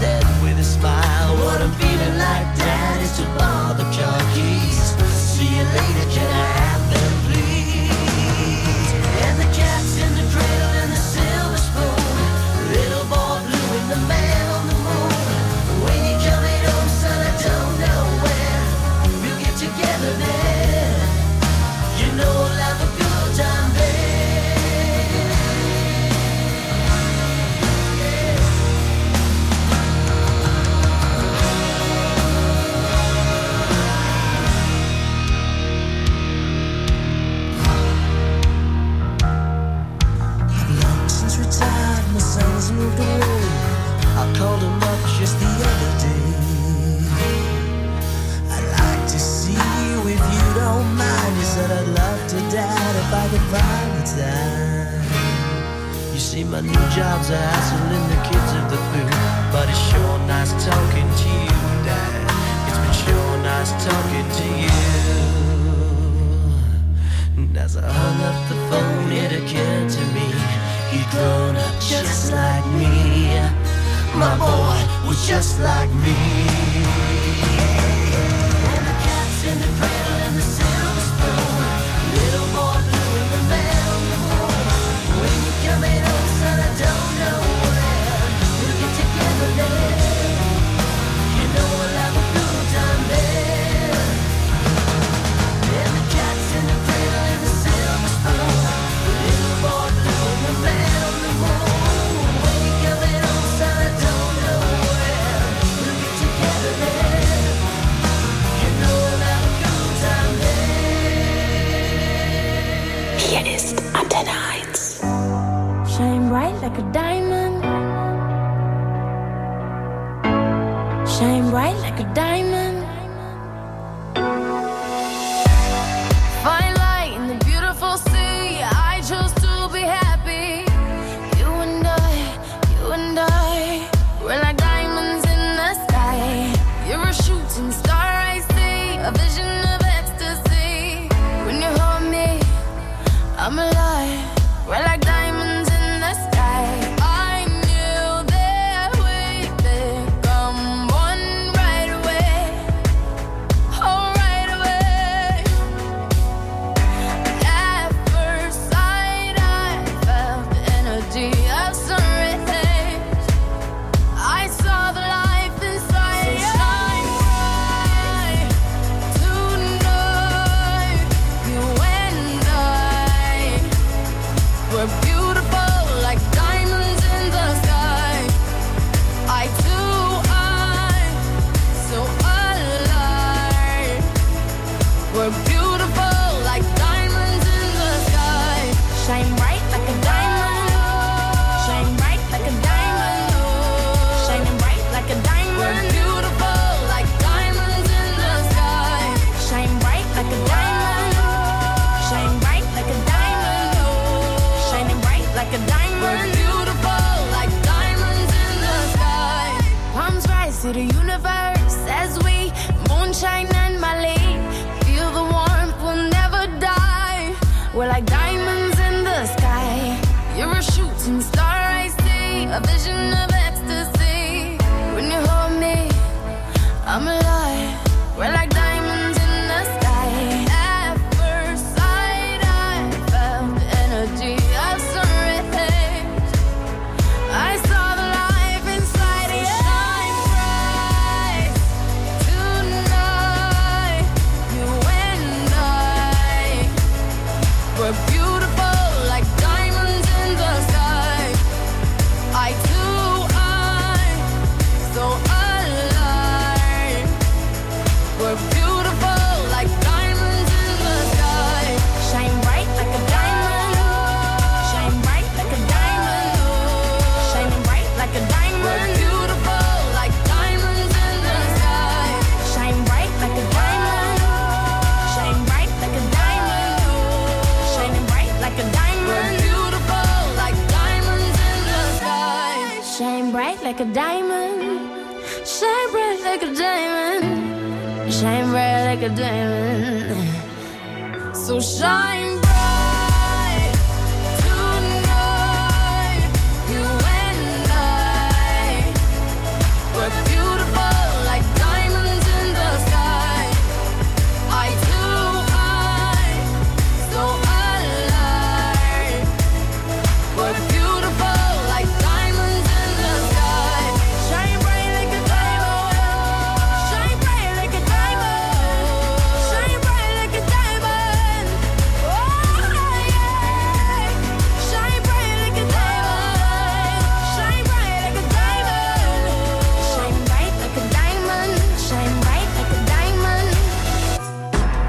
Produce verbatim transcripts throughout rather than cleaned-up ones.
said with a smile, what I'm feeling like, Dad, is to borrow the car keys. See you later, can I have them, please? And the cat's in the cradle and the silver spoon, little boy blue and the man on the moon. When you coming home, son, I don't know when we'll get together then. You know I'll have a good time then. My son's moved away. I called him up just the other day. I'd like to see you if you don't mind. He said I'd love to, Dad, if I could find the time. You see, my new job's a hassling the kids of the food, but it's sure nice talking to you, Dad. It's been sure nice talking to you. And as I hung up the phone, it occurred to me, he'd grown up just like me. My boy was just like me. And the cat's in the cradle and the silver spoon, little boy blue and the man on the moon. When you coming home, son, I don't know when we'll get together then. You know we'll have a good time then. And the cat's in the cradle and the silver spoon, little boy blue and the man on the moon. When you coming home, son, I don't know when we'll get together then. You know we'll have a good time then. Hier ist Antenne eins. Shine bright like a diamond. Shine bright like a diamond. Fine light in the beautiful sea. I chose to be happy. You and I, you and I, we're like diamonds in the sky. You're a shooting star, I see, a vision of ecstasy. When you hold me, I'm alive. We're like diamonds in the sky. I knew that we'd become one right away. Oh, right away. At first sight, I felt the energy of sun rays. I saw the life inside. So shine bright tonight. You and I, we're beautiful like diamonds in the sky. I too, I'm so alive. We're beautiful like diamonds in the sky. Shine bright like a diamond. Shine bright like a diamond. Shining bright like a diamond. We're beautiful like diamonds in the sky. Shine bright like a diamond. Shine bright like a diamond. Shining bright like a diamond. We're beautiful like diamonds in the sky. Palms rise to the universe as we moonshine and Mali. Feel the warmth, we'll never die. We're like diamonds in the sky. You're a shooting star, I see, a vision of ecstasy. When you hold me, I'm alive. We're like diamonds in the sky. At first sight, I felt the energy of sun rays. I saw the life inside you. Shine bright tonight. You and I, we're beautiful like diamonds in the sky. I too, I'm so alive. We're beautiful like diamonds in the sky. Shine bright like a diamond. Shine bright like a diamond. Shining bright like a diamond. We're beautiful like diamonds in the sky. Shine bright like a diamond. Shine bright like a diamond. Shining bright like a diamond. We're beautiful like diamonds in the sky. Shine bright like a diamond. Shine bright like a diamond. Shine bright like a diamond. So shine bright tonight. You and I,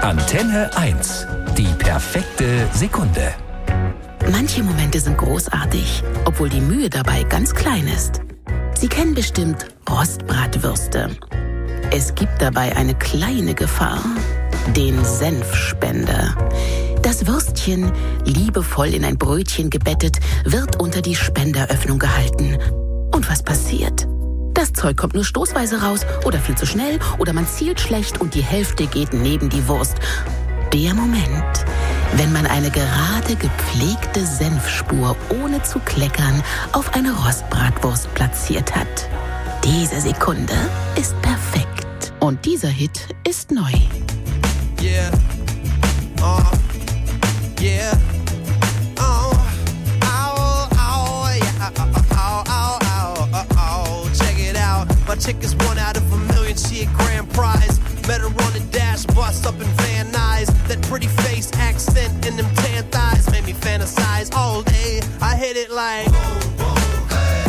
Antenne eins. Die perfekte Sekunde. Manche Momente sind großartig, obwohl die Mühe dabei ganz klein ist. Sie kennen bestimmt Rostbratwürste. Es gibt dabei eine kleine Gefahr, den Senfspender. Das Würstchen, liebevoll in ein Brötchen gebettet, wird unter die Spenderöffnung gehalten. Und was passiert? Das Zeug kommt nur stoßweise raus oder viel zu schnell oder man zielt schlecht und die Hälfte geht neben die Wurst. Der Moment, wenn man eine gerade gepflegte Senfspur ohne zu kleckern auf eine Rostbratwurst platziert hat. Diese Sekunde ist perfekt. Und dieser Hit ist neu. Yeah. Uh, yeah. Oh. Ow, ow, yeah. Ow, ow, ow, ow, ow. Check it out. My chick is one out of a million. She a grand prize. Met her on the dash, bust up in Van Nuys. That pretty face, accent, and them tan thighs made me fantasize all day. I hit it like boom, boom,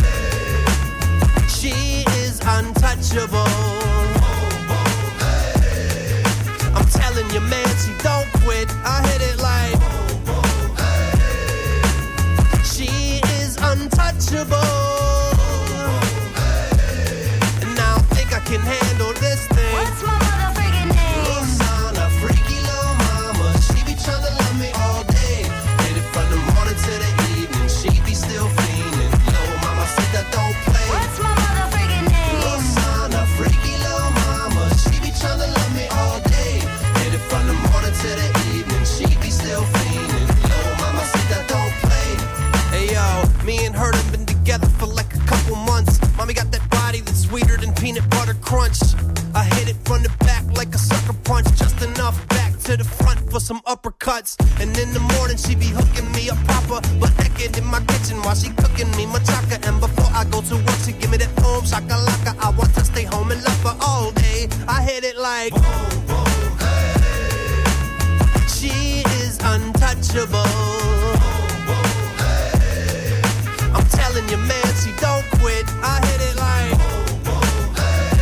hey. She is untouchable. Boom, boom, hey. I'm telling you, man, she don't quit. I hit it like boom, boom, hey. She is untouchable. Boom, hey. And I don't think I can handle this thing. What's my motherfucking name? Little son, a freaky little mama. She be tryna love me all day. Hit it from the morning to the evening. She be still fiending. Little mama said that don't play. What's my motherfucking name? Little son, a freaky little mama. She be tryna love me all day. Hit it from the morning to the evening. She be still fiending. Little mama said that don't play. Hey yo, me and her done been together for like a couple months. Mommy got that body that's sweeter than peanut butter crunch. I hit it from the back like a sucker punch. Just enough back to the front for some uppercuts. And in the morning she be hooking me up proper. But naked in my kitchen while she cooking me machaca. And before I go to work she give me that boom shakalaka. I want to stay home and love her all day. I hit it like boom, boom, hey. She is untouchable. Boom, boom, hey. I'm telling you, man, she don't quit. I hit it like boom, boom,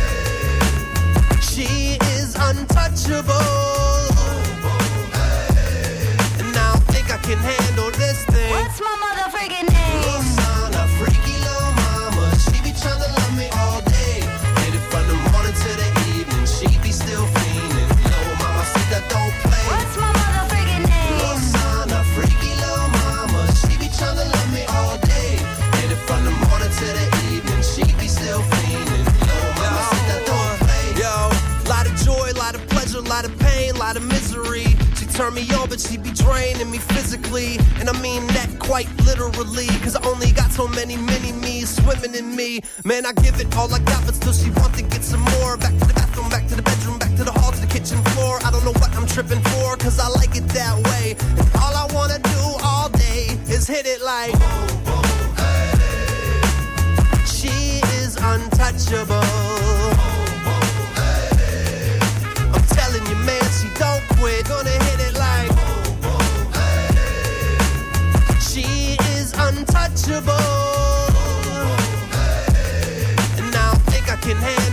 hey. She is untouchable. Boom, boom, hey. And I don't think I can handle this thing. What's my motherfucking name? Little son, a freaky little mama. She be tryna love me all day. Hit it from the morning to the evening. She be still fiending. Little mama said that don't play. What's my motherfucking name? Little son, a freaky little mama. She be tryna love me all day. Hit it from the morning to the evening. She be still fiending. Little mama said that don't play. Yo, lot of joy, lot of pleasure, lot of pain, lot of misery. She turn me on, but she be draining me physically. And I mean that quite literally. Cause I only got so many mini-me's swimming in me. Man, I give it all I got, but still she want to get some more. Back to the bathroom, back to the bedroom, back to the hall, to the kitchen floor. I don't know what I'm tripping for, cause I like it that way. And all I wanna do all day is hit it like boom, boom, hey. She is untouchable. Boom, boom, hey. I'm telling you, man, she don't quit. Gonna hit it like boom, boom, hey. She is untouchable. Boom, boom, hey. And I don't think I can handle